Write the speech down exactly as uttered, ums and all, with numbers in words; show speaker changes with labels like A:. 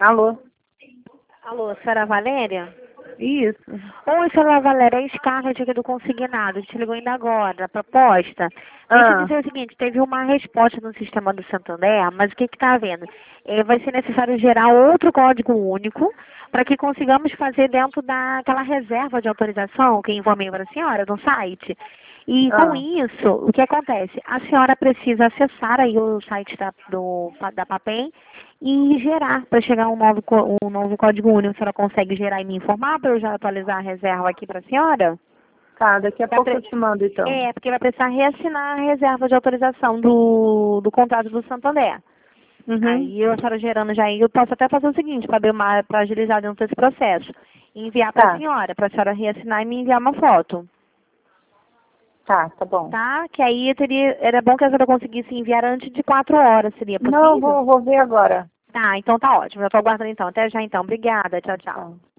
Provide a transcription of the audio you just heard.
A: Alô?
B: Alô, senhora Valéria?
A: Isso.
B: Oi, senhora Valéria, é a Scarlett aqui do Consignado, te ligou ainda agora, a proposta. Deixa eu
A: Ah,
B: dizer o seguinte, teve uma resposta no sistema do Santander, mas o que que está havendo? É, vai ser necessário gerar outro código único para que consigamos fazer dentro daquela reserva de autorização que envolve para a senhora no site. E com
A: ah,
B: isso, o que acontece? A senhora precisa acessar aí o site da, do, da Papem e gerar para chegar um novo, co- um novo código único. A senhora consegue gerar e me informar para eu já atualizar a reserva aqui para a senhora?
A: tá, daqui a
B: Vai
A: pouco
B: pre-
A: eu te mando então.
B: É, porque vai precisar reassinar a reserva de autorização do, do contrato do Santander.
A: Uhum.
B: Aí eu, a senhora gerando já aí, eu posso até fazer o seguinte, para agilizar dentro desse processo. Enviar para a
A: Tá,
B: senhora, para a senhora reassinar e me enviar uma foto.
A: tá, tá bom.
B: Tá? Que aí teria, era bom que a senhora conseguisse enviar antes de quatro horas, seria
A: Não,
B: possível?
A: vou, vou ver agora.
B: Tá, então tá ótimo. Eu tô aguardando então. Até já então. Obrigada. Tchau, tchau.
A: Tá.